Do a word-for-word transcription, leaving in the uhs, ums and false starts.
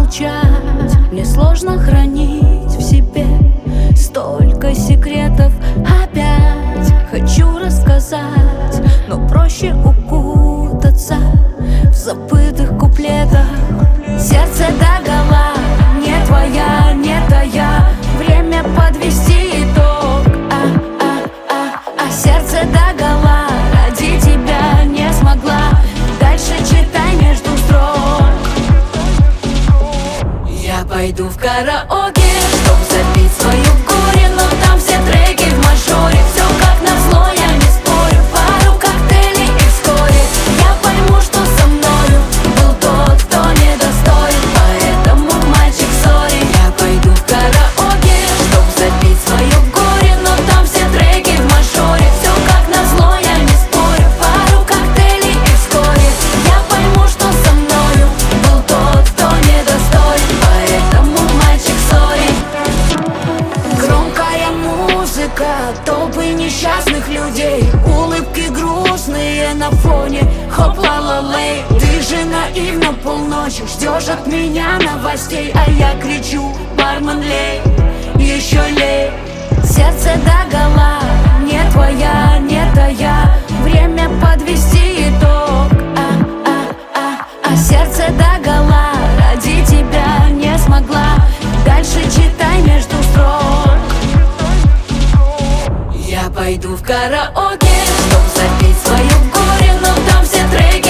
молчать. Мне сложно хранить в себе столько секретов. Опять хочу рассказать, но проще укутаться в забытых куплетах. Сердце догола, не твоя, не тая. Время подвести итог. А, а, а, а сердце догола, ради тебя не смогла. Дальше читай между строк. Я пойду в караоке, чтоб запить свое горе, но там все треки в мажоре. Все как назло, я не спорю. Пару коктейлей и вскоре я пойму, что со мною был тот, кто недостоин. Поэтому, мальчик, сори. Я пойду в караоке, чтоб запить свое горе, но там все треки в мажоре. Все как назло, я не спорю. Пару коктейлей и вскоре я пойму, что со мною был тот, кто недостоин. Поэтому, мальчик, сори. Громкая музыка, толпы несчастных людей, улыбки грустные на фоне. Хоп-ла-ла-лей. Ты же наивно полночи ждешь от меня новостей, а я кричу: бармен, лей, еще лей. Сердце догола, не твоя, не тая. Время подвести итог. А, а, а, а сердце догола, ради тебя не смогла. Дальше читай между строк. Я пойду в караоке, чтоб запить свое горе, но там все треки